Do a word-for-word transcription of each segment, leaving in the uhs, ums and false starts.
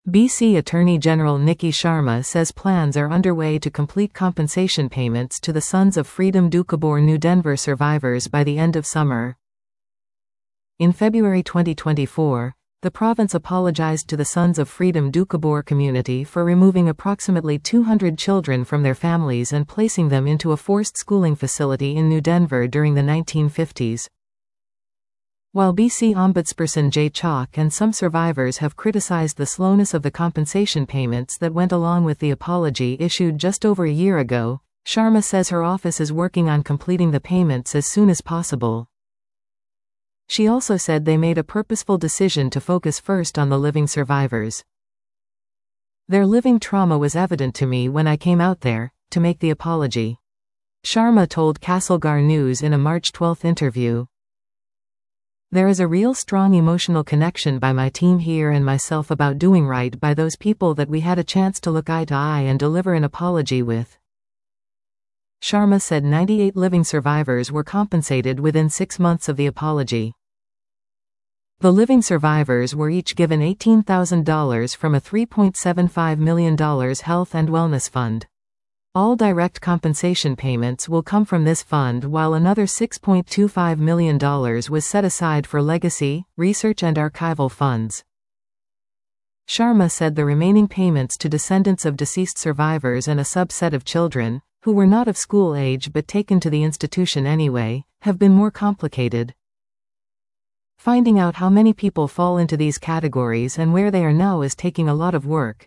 B C Attorney General Nikki Sharma says plans are underway to complete compensation payments to the Sons of Freedom Doukhobor New Denver survivors by the end of summer. In February twenty twenty-four, the province apologized to the Sons of Freedom Doukhobor community for removing approximately two hundred children from their families and placing them into a forced schooling facility in New Denver during the nineteen fifties. While B C Ombudsperson Jay Chalk and some survivors have criticized the slowness of the compensation payments that went along with the apology issued just over a year ago, Sharma says her office is working on completing the payments as soon as possible. She also said they made a purposeful decision to focus first on the living survivors. Their living trauma was evident to me when I came out there to make the apology, Sharma told Castlegar News in a March twelfth interview. There is a real strong emotional connection by my team here and myself about doing right by those people that we had a chance to look eye to eye and deliver an apology with. Sharma said ninety-eight living survivors were compensated within six months of the apology. The living survivors were each given eighteen thousand dollars from a three point seven five million dollars health and wellness fund. All direct compensation payments will come from this fund, while another six point two five million dollars was set aside for legacy, research and archival funds. Sharma said the remaining payments to descendants of deceased survivors and a subset of children, who were not of school age but taken to the institution anyway, have been more complicated. Finding out how many people fall into these categories and where they are now is taking a lot of work.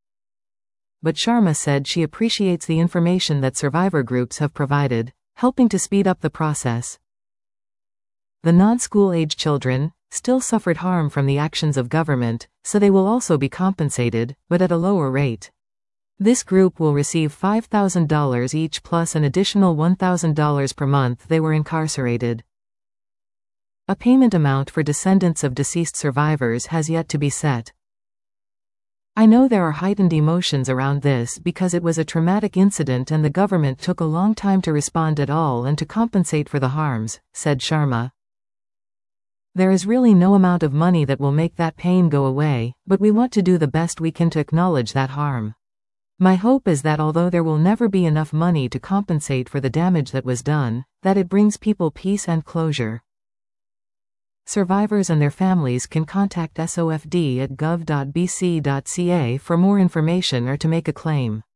But Sharma said she appreciates the information that survivor groups have provided, helping to speed up the process. The non-school age children still suffered harm from the actions of government, so they will also be compensated, but at a lower rate. This group will receive five thousand dollars each plus an additional one thousand dollars per month they were incarcerated. A payment amount for descendants of deceased survivors has yet to be set. I know there are heightened emotions around this because it was a traumatic incident and the government took a long time to respond at all and to compensate for the harms, said Sharma. There is really no amount of money that will make that pain go away, but we want to do the best we can to acknowledge that harm. My hope is that although there will never be enough money to compensate for the damage that was done, that it brings people peace and closure. Survivors and their families can contact S O F D at gov dot b c dot c a for more information or to make a claim.